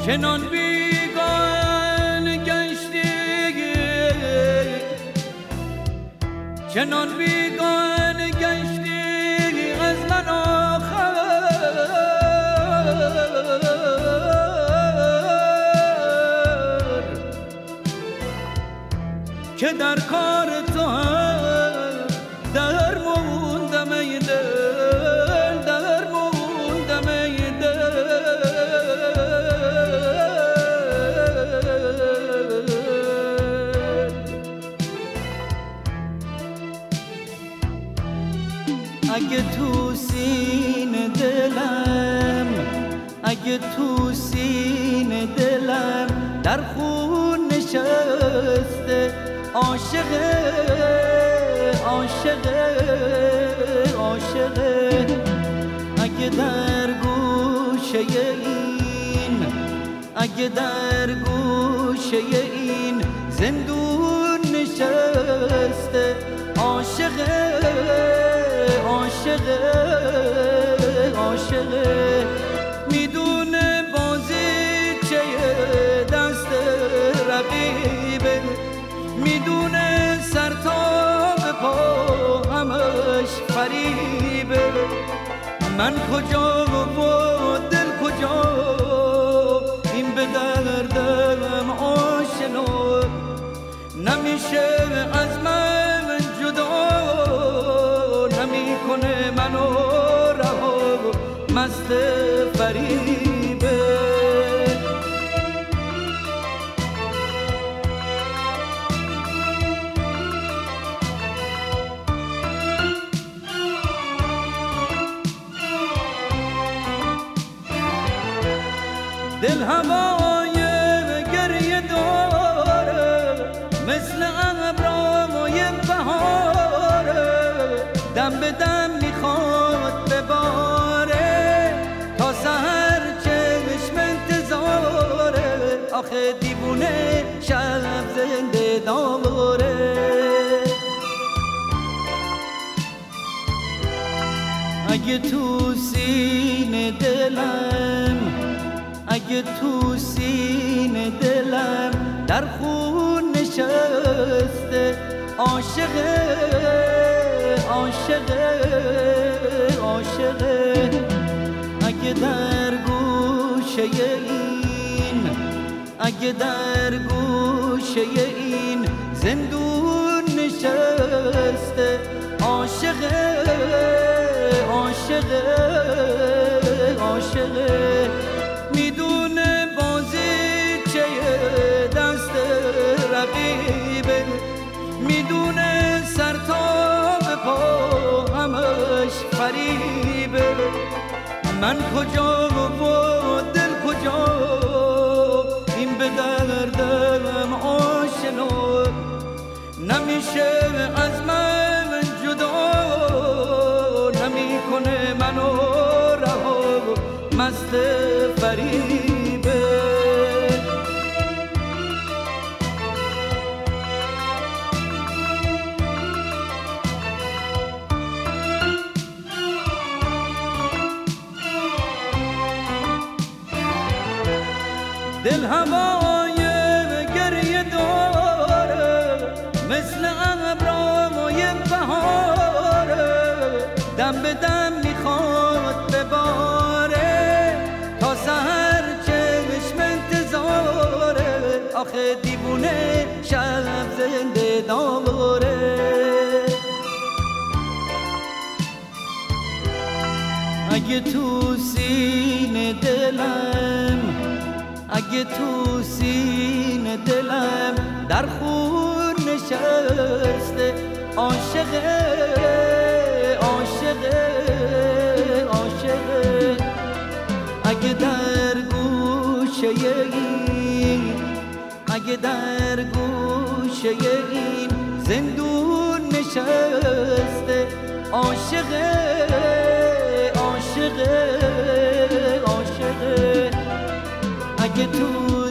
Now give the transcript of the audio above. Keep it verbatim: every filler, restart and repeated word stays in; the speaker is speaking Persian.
چنان بیگانه گشتی چنان بیگانه گشتی از من آخر که در کار تو هم در موندم ای دل در موندم ای دل اگه تو سینه دلم اگه تو سینه دلم در خون نشسته عاشقه عاشقه عاشقه اگه در گوشه این اگه در گوشه این زندون نشسته عاشقه عاشقه عاشقه میدونه بازی چه دست رقیبه میدونه سر تا به پا همش فریبه من کجا و دل کجا این به دردم آشنا نمیشه از من جدا نمیکنه منو رها مست فریبه دل هوای گریه داره مثل ابرهای بهاره دم به دم میخواد بباره تا سحر چشم انتظاره آخه دیوونه شب زنده داره اگه تو سینه دلم اگه تو سینه دلم در خون نشسته عاشقه عاشقه عاشقه اگه در گوشه این اگه در گوشه این زندون نشسته عاشقه عاشقه عاشقه میدونه بازی چه دست رقیبه میدونه سر تا به پا همش فریبه من کجا و دل کجا این به دردم آشنا نمیشه از من جدا نمیکنه منو رها مست فریبه دل هوای گریه داره مثل ابرهای بهاره دم به دم میخواد بباره تا سحر چشم انتظاره آخه دیوونه شب زنده داره اگه تو سینه دلم اگه تو سینه دلم در خون نشسته عاشقه عاشقه عاشقه اگه در گوشه این اگه در گوشه این زندون نشسته عاشقه عاشقه عاشقه اگه تو